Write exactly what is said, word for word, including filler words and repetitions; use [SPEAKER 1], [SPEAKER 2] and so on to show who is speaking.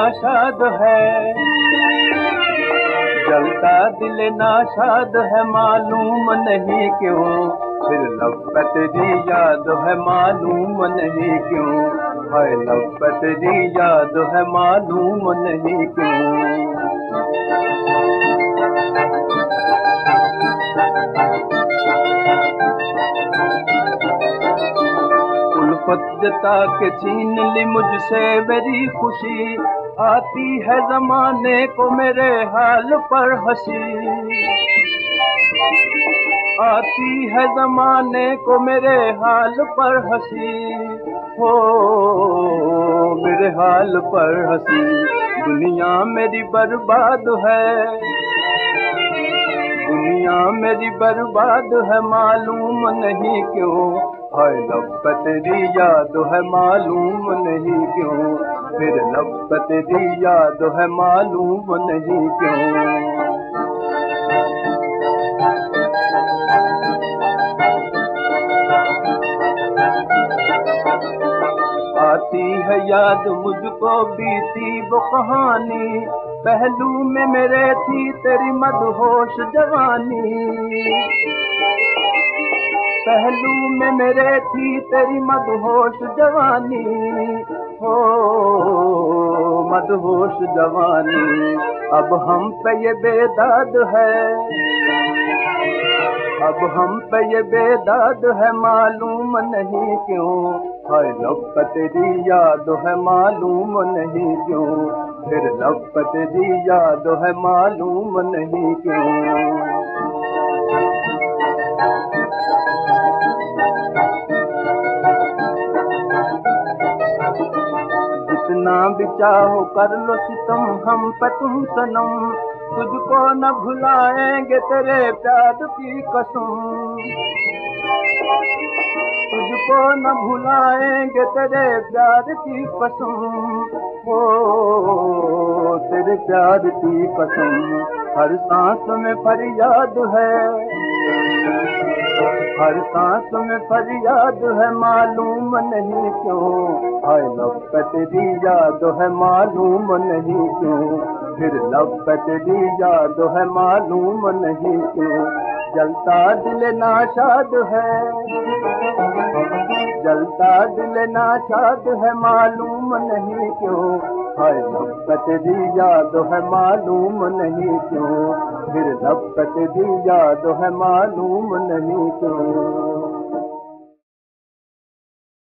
[SPEAKER 1] नाशाद है, जलता दिल नाशाद है, मालूम नहीं क्यों, फिर लब पे तेरी याद है, मालूम नहीं क्यों, है लब पे तेरी याद है, मालूम नहीं क्यों। उल्फत जता के छीन ली मुझसे मेरी खुशी, आती है जमाने को मेरे हाल पर हंसी, आती है जमाने को मेरे हाल पर हंसी, हो मेरे हाल पर हंसी। दुनिया मेरी बर्बाद है, दुनिया मेरी बर्बाद है, मालूम नहीं क्यों, हाय लब पे तेरी याद है, मालूम नहीं क्यों, फिर लब पे तेरी याद है, मालूम नहीं क्यों। आती है याद मुझको बीती वो कहानी, पहलू में मेरे थी तेरी मदहोश जवानी, पहलू में मेरे थी तेरी मदहोश जवानी, हो मदहोश जवानी। अब हम पे ये बेदाद है, अब हम पे ये बेदाद है, मालूम नहीं क्यों, हाय लब पे तेरी याद है, मालूम नहीं क्यों, फिर लब पे तेरी याद है, मालूम नहीं क्यों। जितना भी चाहो कर लो सितम हम पे तुम सनम, तुझको न भुलाएंगे तेरे प्यार की कसम, तुझको न भुलाएंगे तेरे प्यार की कसम, ओ तेरे प्यार की कसम। हर सांस में फरियाद है, हर सांस में फरियाद है, मालूम नहीं क्यों, हाय लब पे तेरी याद है, मालूम नहीं क्यों, फिर लब पे तेरी याद है, मालूम नहीं क्यों। जलता दिल नाशाद है, जलता दिल नाशाद है, मालूम नहीं क्यों, हाय लब पे तेरी याद है, मालूम नहीं क्यों, फिर लब पे तेरी याद है, मालूम नहीं क्यों।